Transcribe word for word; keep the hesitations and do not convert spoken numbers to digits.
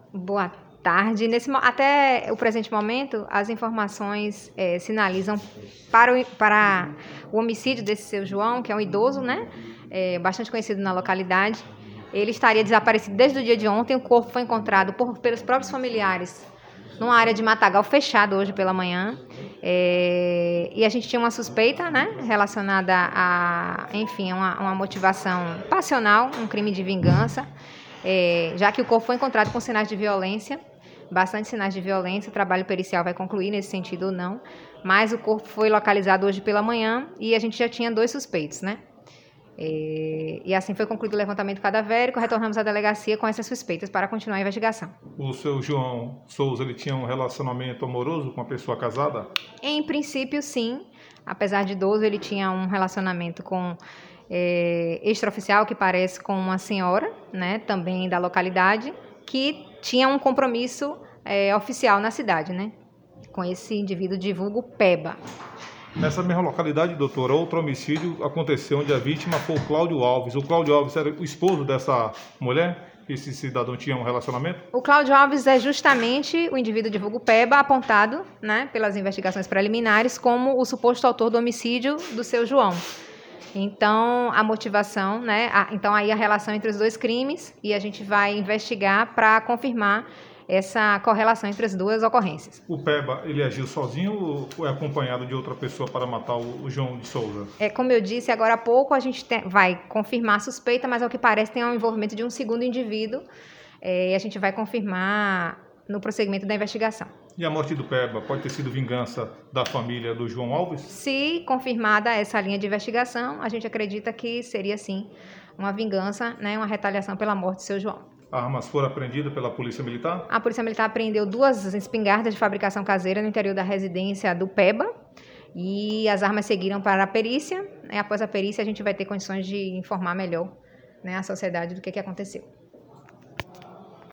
Boa tarde. Nesse, até o presente momento, as informações é, sinalizam para o, para o homicídio desse seu João, que é um idoso, né? É, bastante conhecido na localidade. Ele estaria desaparecido desde o dia de ontem. O corpo foi encontrado por, pelos próprios familiares numa área de matagal fechado hoje pela manhã. É, e a gente tinha uma suspeita, né, relacionada a, enfim, uma, uma motivação passional, um crime de vingança, é, já que o corpo foi encontrado com sinais de violência, bastante sinais de violência. O trabalho pericial vai concluir nesse sentido ou não, mas o corpo foi localizado hoje pela manhã e a gente já tinha dois suspeitos, né? E, e assim foi concluído o levantamento cadavérico. Retornamos à delegacia com essas suspeitas para continuar a investigação. O seu João Souza, ele tinha um relacionamento amoroso com uma pessoa casada? Em princípio, sim. Apesar de idoso, ele tinha um relacionamento com é, extraoficial, que parece com uma senhora, né, também da localidade, que tinha um compromisso é, oficial na cidade, né, com esse indivíduo de vulgo Peba. Nessa mesma localidade, doutora, outro homicídio aconteceu onde a vítima foi o Cláudio Alves. O Cláudio Alves era o esposo dessa mulher? Esse cidadão tinha um relacionamento? O Cláudio Alves é justamente o indivíduo de vulgo Peba apontado, né, pelas investigações preliminares como o suposto autor do homicídio do seu João. Então, a motivação, né, a, então aí a relação entre os dois crimes, e a gente vai investigar para confirmar essa correlação entre as duas ocorrências. O Peba, ele agiu sozinho ou é acompanhado de outra pessoa para matar o, o João de Souza? É, como eu disse agora há pouco, a gente tem, vai confirmar a suspeita, mas ao que parece tem um envolvimento de um segundo indivíduo, é, e a gente vai confirmar no prosseguimento da investigação. E a morte do Peba pode ter sido vingança da família do João Alves? Se confirmada essa linha de investigação, a gente acredita que seria sim uma vingança, né, uma retaliação pela morte do seu João. Armas foram apreendidas pela Polícia Militar? A Polícia Militar apreendeu duas espingardas de fabricação caseira no interior da residência do Peba e as armas seguiram para a perícia. Após a perícia, a gente vai ter condições de informar melhor, né, a sociedade do que, que aconteceu.